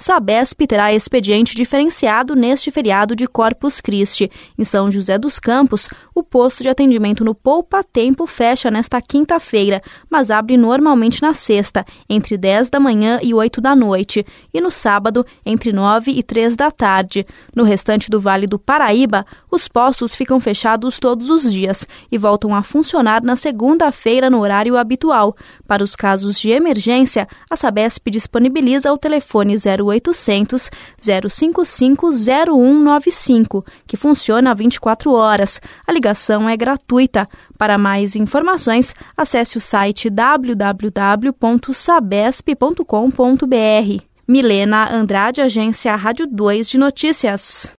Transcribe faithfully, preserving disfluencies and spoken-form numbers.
Sabesp terá expediente diferenciado neste feriado de Corpus Christi. Em São José dos Campos, o posto de atendimento no Poupa Tempo fecha nesta quinta-feira, mas abre normalmente na sexta, entre dez da manhã e oito da noite, e no sábado, entre nove e três da tarde. No restante do Vale do Paraíba, os postos ficam fechados todos os dias e voltam a funcionar na segunda-feira no horário habitual. Para os casos de emergência, a Sabesp disponibiliza o telefone zero oitocentos, zero cinco cinco, zero um nove cinco, que funciona vinte e quatro horas. A ligação é gratuita. Para mais informações, acesse o site w w w ponto sabesp ponto com ponto b r. Milena Andrade, Agência Rádio dois de Notícias.